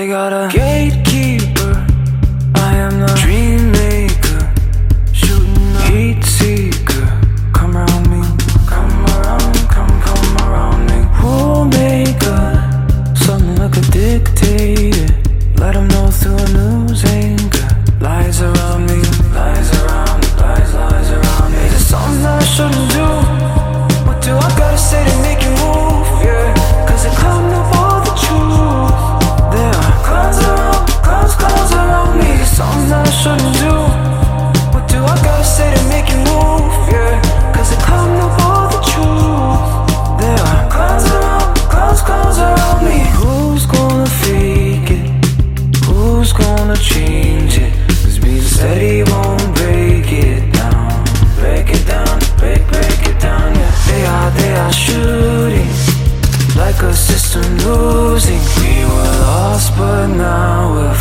They got a gatekeeper, I am the dream maker, shooting the heat seeker. Come around me, come around me. Rule maker, something like a dictator. Let them know through a news anchor. Lies around me, lies around me, lies around me. Is it something that I shouldn't do? What do I gotta say to make you move? Yeah, cause I come up all the truth. There are clouds around me. Is it something that I shouldn't do? What do I gotta say to make you move? Yeah, cause I come up all the truth. There are clouds around me. Who's gonna fake it? Who's gonna change it? Cause being steady won't break it down. Break it down, break it down, yeah. They are shooting like a system losing. We were lost but now we're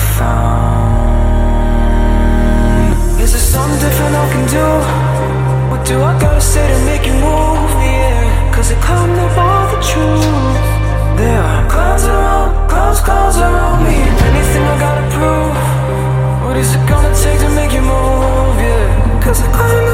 found. Is there something different I can do? What do I gotta say to make you move? Yeah, cause it come up all the truth. There are clouds around me. Anything I gotta prove? What is it gonna take to make you move? Yeah, cause I come